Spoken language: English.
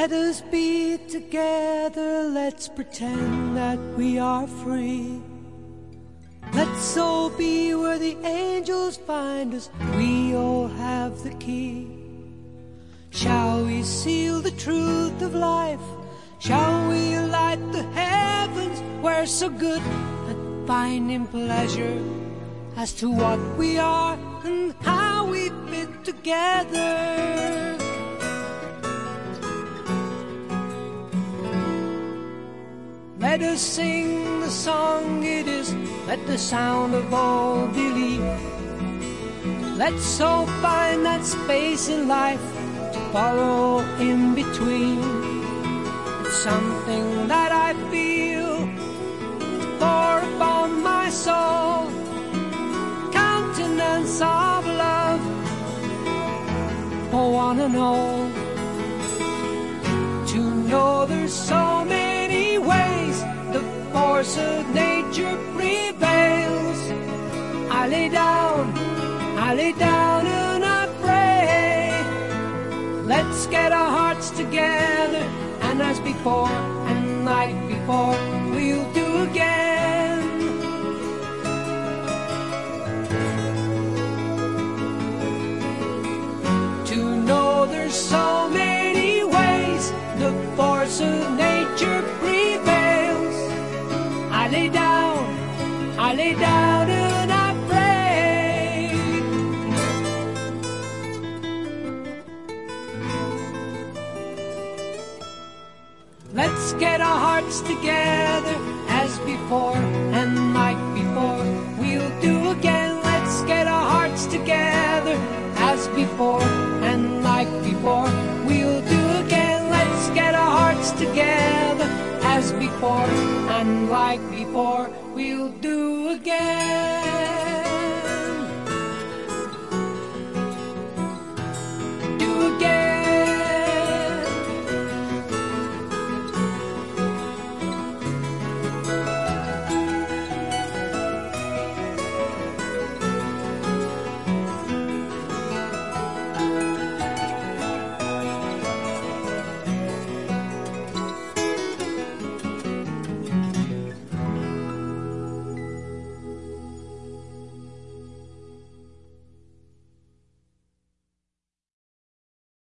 Let us be together, let's pretend that we are free. Let's all be where the angels find us, we all have the key. Shall we seal the truth of life? Shall we light the heavens? We're so good at finding pleasure as to what we are and how we fit together. Let us sing the song it is, let the sound of all believe. Let's all find that space in life to follow in between. It's something that I feel to pour upon my soul, countenance of love for one and all. To know there's so many ways the force of nature prevails. I lay down and I pray. Let's get our hearts together, and as before and like before, we'll do again. To know there's so many ways the force of nature prevails. I lay down and I pray. Let's get our hearts together as before and like before, we'll do again. Let's get our hearts together as before and like before, we'll do again. Let's get our hearts together as before and like before, we'll do again.